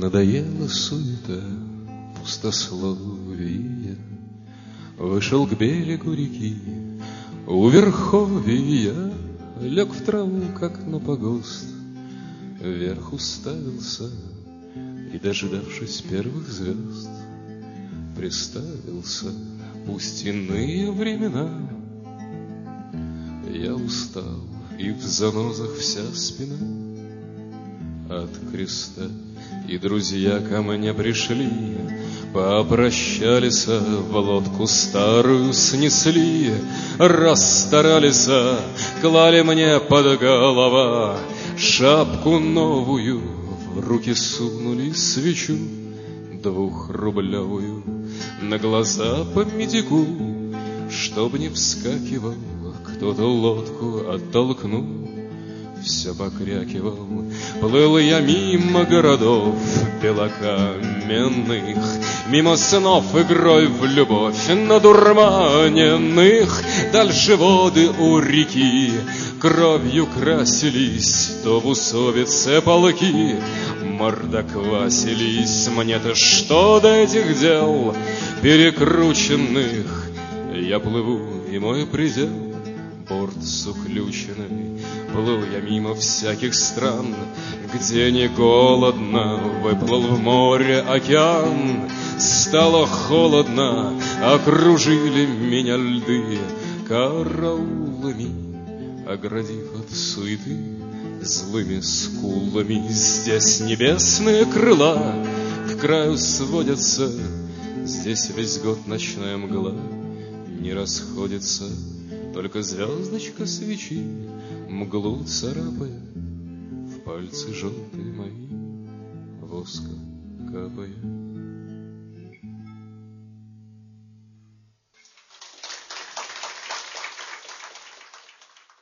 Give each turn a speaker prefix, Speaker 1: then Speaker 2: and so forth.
Speaker 1: Надоела суета, пустословие. Вышел к берегу реки, у верховья, лег в траву, как на погост, вверх уставился и, дождавшись первых звезд, представился, пусть иные времена. Я устал, и в занозах вся спина от креста, и друзья ко мне пришли, попрощались, в лодку старую снесли, расстарались, клали мне под голова шапку новую, в руки сунули свечу двухрублевую, на глаза по медику, чтоб не вскакивал кто-то лодку оттолкнул. Все покрякивал, плыл я мимо городов белокаменных, мимо снов игрой в любовь надурманенных. Дальше воды у реки кровью красились, то в усовице полки мордоквасились. Мне-то что до этих дел перекрученных? Я плыву, и мой предел порт с уключенной. Плыл я мимо всяких стран, где не голодно, выплыл в море океан. Стало холодно, окружили меня льды караулами, оградив от суеты злыми скулами. Здесь небесные крыла к краю сводятся, здесь весь год ночная мгла не расходится. Только звездочка свечи мглу царапая, в пальцы желтые мои воска капая.